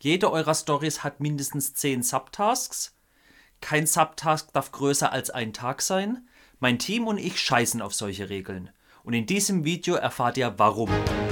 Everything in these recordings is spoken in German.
Jede eurer Stories hat mindestens 10 Subtasks. Kein Subtask darf größer als ein Tag sein. Mein Team und ich scheißen auf solche Regeln. Und in diesem Video erfahrt ihr warum.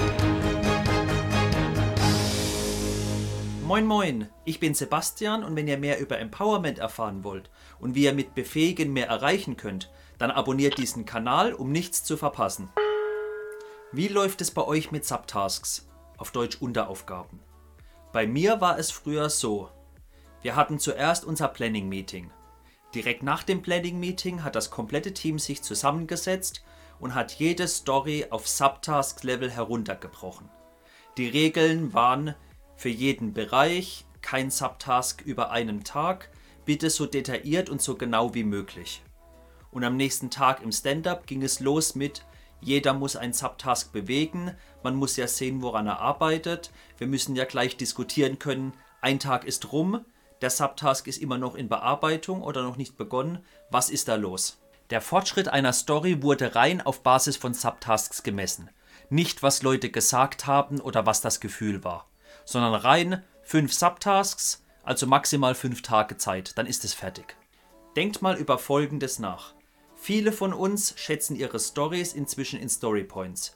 Moin moin, ich bin Sebastian und wenn ihr mehr über Empowerment erfahren wollt und wie ihr mit Befähigen mehr erreichen könnt, dann abonniert diesen Kanal, um nichts zu verpassen. Wie läuft es bei euch mit Subtasks? Auf Deutsch Unteraufgaben. Bei mir war es früher so. Wir hatten zuerst unser Planning-Meeting. Direkt nach dem Planning-Meeting hat das komplette Team sich zusammengesetzt und hat jede Story auf Subtask-Level heruntergebrochen. Die Regeln waren für jeden Bereich, kein Subtask über einen Tag, bitte so detailliert und so genau wie möglich. Und am nächsten Tag im Stand-up ging es los mit: Jeder muss einen Subtask bewegen, man muss ja sehen, woran er arbeitet, wir müssen ja gleich diskutieren können, ein Tag ist rum, der Subtask ist immer noch in Bearbeitung oder noch nicht begonnen, was ist da los? Der Fortschritt einer Story wurde rein auf Basis von Subtasks gemessen. Nicht, was Leute gesagt haben oder was das Gefühl war, sondern rein 5 Subtasks, also maximal 5 Tage Zeit, dann ist es fertig. Denkt mal über Folgendes nach. Viele von uns schätzen ihre Stories inzwischen in Storypoints.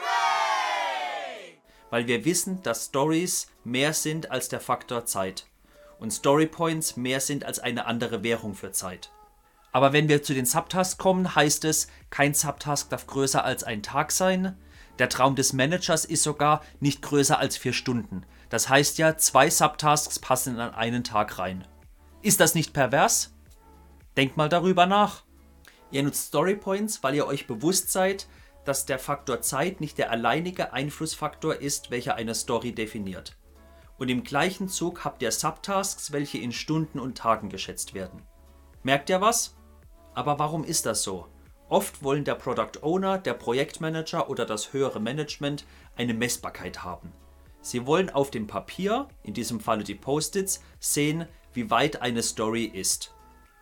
Hooray! Weil wir wissen, dass Stories mehr sind als der Faktor Zeit und Storypoints mehr sind als eine andere Währung für Zeit. Aber wenn wir zu den Subtasks kommen, heißt es, kein Subtask darf größer als ein Tag sein. Der Traum des Managers ist sogar nicht größer als 4 Stunden. Das heißt ja, 2 Subtasks passen an einen Tag rein. Ist das nicht pervers? Denkt mal darüber nach. Ihr nutzt Storypoints, weil ihr euch bewusst seid, dass der Faktor Zeit nicht der alleinige Einflussfaktor ist, welcher eine Story definiert. Und im gleichen Zug habt ihr Subtasks, welche in Stunden und Tagen geschätzt werden. Merkt ihr was? Aber warum ist das so? Oft wollen der Product Owner, der Projektmanager oder das höhere Management eine Messbarkeit haben. Sie wollen auf dem Papier, in diesem Falle die Post-its, sehen, wie weit eine Story ist.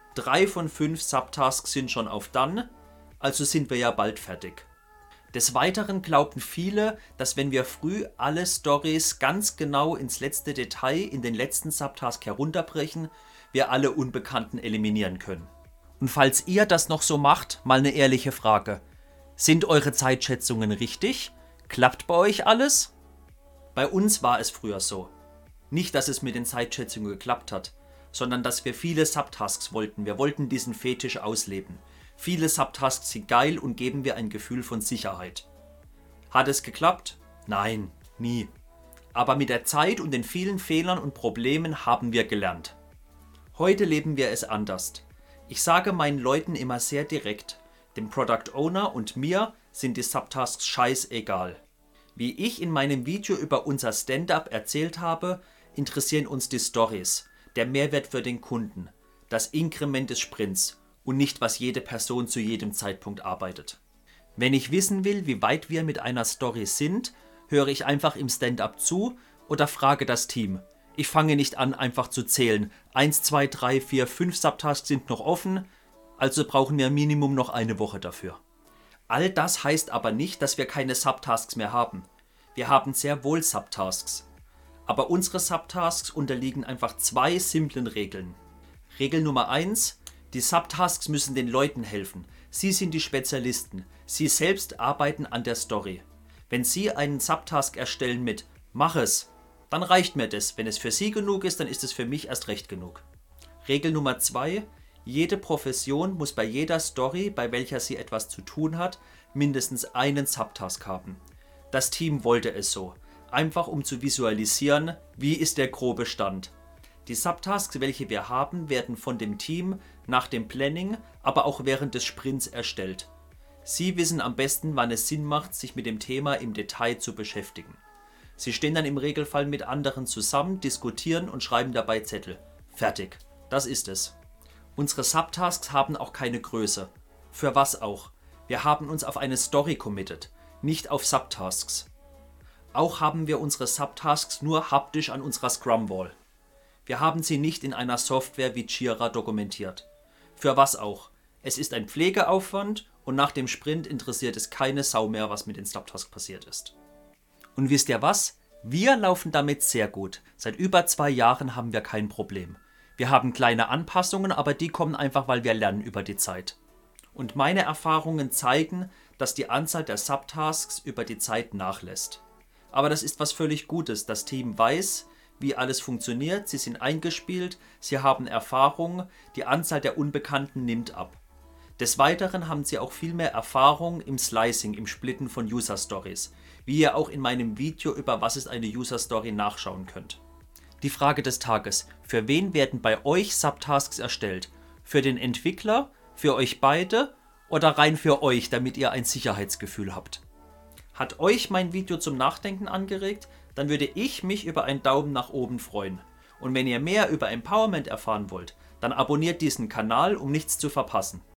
3 von 5 Subtasks sind schon auf Done, also sind wir ja bald fertig. Des Weiteren glauben viele, dass wenn wir früh alle Stories ganz genau ins letzte Detail in den letzten Subtask herunterbrechen, wir alle Unbekannten eliminieren können. Und falls ihr das noch so macht, mal eine ehrliche Frage. Sind eure Zeitschätzungen richtig? Klappt bei euch alles? Bei uns war es früher so. Nicht, dass es mit den Zeitschätzungen geklappt hat, sondern dass wir viele Subtasks wollten. Wir wollten diesen Fetisch ausleben. Viele Subtasks sind geil und geben mir ein Gefühl von Sicherheit. Hat es geklappt? Nein, nie. Aber mit der Zeit und den vielen Fehlern und Problemen haben wir gelernt. Heute leben wir es anders. Ich sage meinen Leuten immer sehr direkt, dem Product Owner und mir sind die Subtasks scheißegal. Wie ich in meinem Video über unser Stand-up erzählt habe, interessieren uns die Stories, der Mehrwert für den Kunden, das Inkrement des Sprints und nicht, was jede Person zu jedem Zeitpunkt arbeitet. Wenn ich wissen will, wie weit wir mit einer Story sind, höre ich einfach im Stand-up zu oder frage das Team. Ich fange nicht an, einfach zu zählen. 1, 2, 3, 4, 5 Subtasks sind noch offen, also brauchen wir Minimum noch eine Woche dafür. All das heißt aber nicht, dass wir keine Subtasks mehr haben. Wir haben sehr wohl Subtasks. Aber unsere Subtasks unterliegen einfach 2 simplen Regeln. Regel Nummer 1: Die Subtasks müssen den Leuten helfen. Sie sind die Spezialisten. Sie selbst arbeiten an der Story. Wenn Sie einen Subtask erstellen mit "Mach es", dann reicht mir das. Wenn es für Sie genug ist, dann ist es für mich erst recht genug. Regel Nummer 2: Jede Profession muss bei jeder Story, bei welcher sie etwas zu tun hat, mindestens einen Subtask haben. Das Team wollte es so. Einfach um zu visualisieren, wie ist der grobe Stand. Die Subtasks, welche wir haben, werden von dem Team nach dem Planning, aber auch während des Sprints erstellt. Sie wissen am besten, wann es Sinn macht, sich mit dem Thema im Detail zu beschäftigen. Sie stehen dann im Regelfall mit anderen zusammen, diskutieren und schreiben dabei Zettel. Fertig. Das ist es. Unsere Subtasks haben auch keine Größe. Für was auch? Wir haben uns auf eine Story committed, nicht auf Subtasks. Auch haben wir unsere Subtasks nur haptisch an unserer Scrum-Wall. Wir haben sie nicht in einer Software wie Jira dokumentiert. Für was auch? Es ist ein Pflegeaufwand und nach dem Sprint interessiert es keine Sau mehr, was mit den Subtasks passiert ist. Und wisst ihr was? Wir laufen damit sehr gut. Seit über 2 Jahren haben wir kein Problem. Wir haben kleine Anpassungen, aber die kommen einfach, weil wir lernen über die Zeit. Und meine Erfahrungen zeigen, dass die Anzahl der Subtasks über die Zeit nachlässt. Aber das ist was völlig Gutes. Das Team weiß, wie alles funktioniert, sie sind eingespielt, sie haben Erfahrung, die Anzahl der Unbekannten nimmt ab. Des Weiteren haben sie auch viel mehr Erfahrung im Slicing, im Splitten von User Stories, wie ihr auch in meinem Video über was ist eine User Story nachschauen könnt. Die Frage des Tages: Für wen werden bei euch Subtasks erstellt? Für den Entwickler, für euch beide oder rein für euch, damit ihr ein Sicherheitsgefühl habt? Hat euch mein Video zum Nachdenken angeregt? Dann würde ich mich über einen Daumen nach oben freuen. Und wenn ihr mehr über Empowerment erfahren wollt, dann abonniert diesen Kanal, um nichts zu verpassen.